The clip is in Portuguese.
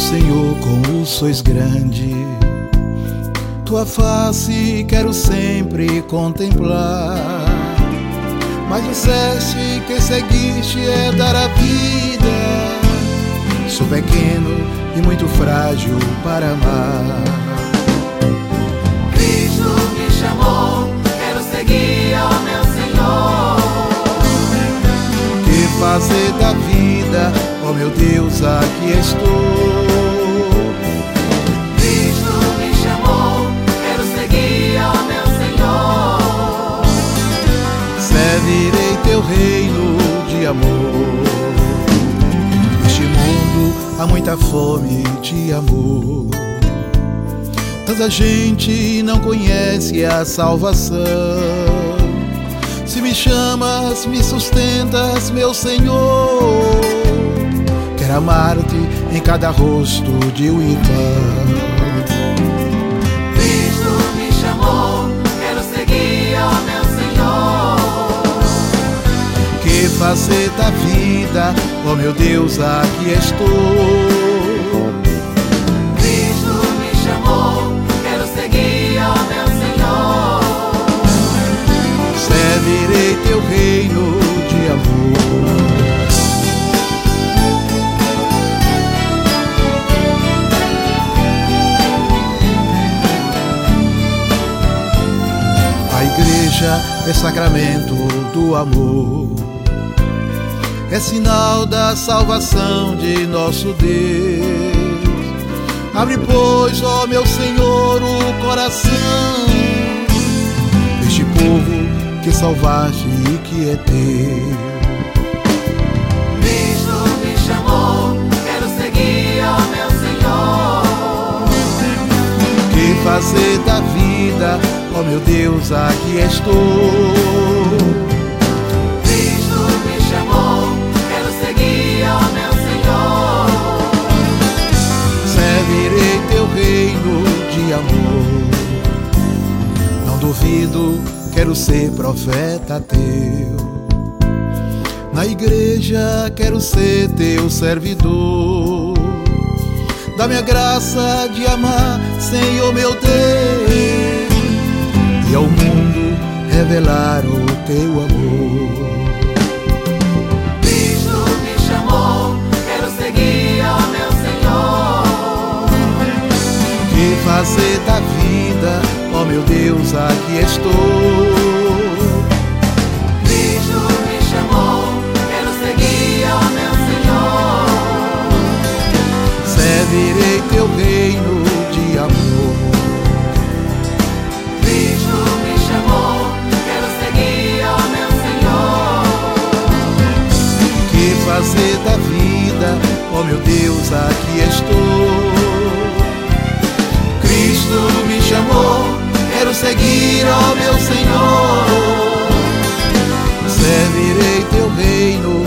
Senhor, como sois grande. Tua face quero sempre contemplar. Mas disseste que seguiste é dar a vida. Sou pequeno e muito frágil para amar. Cristo me chamou, quero seguir ao meu Senhor. Que fazer da vida, ó meu Deus, aqui estou. Cristo me chamou, quero seguir ao meu Senhor. Servirei teu reino de amor. Neste mundo há muita fome de amor. Tanta gente não conhece a salvação. Se me chamas, me sustentas, meu Senhor. Quero amar-te em cada rosto de um irmão. Cristo me chamou, quero seguir ao meu Senhor. Que fazer da vida, ó meu Deus, aqui estou. Cristo me chamou, quero seguir ao meu Senhor. Servirei teu reino de amor. A igreja é sacramento do amor, é sinal da salvação de nosso Deus. Abre, pois, ó meu Senhor, o coração deste povo que salvaste e que é teu. Cristo me chamou, quero seguir ao meu Senhor. Que fazer da vida, ó meu Deus, aqui estou. Cristo me chamou, quero seguir ao meu Senhor. Servirei teu reino de amor. Não duvido, quero ser profeta teu. Na igreja quero ser teu servidor. Dá-me a graça de amar, Senhor meu Deus, e ao mundo revelar o teu amor. Cristo me chamou, quero seguir ao meu Senhor. Que fazer da vida, ó meu Deus, aqui estou. Cristo me chamou, quero seguir ao meu Senhor. Servirei teu reino de amor. Cristo me chamou, quero seguir ao meu Senhor. Que fazer da vida, ó meu Deus, aqui estou. Cristo me chamou, quero seguir ao meu Senhor. Servirei teu reino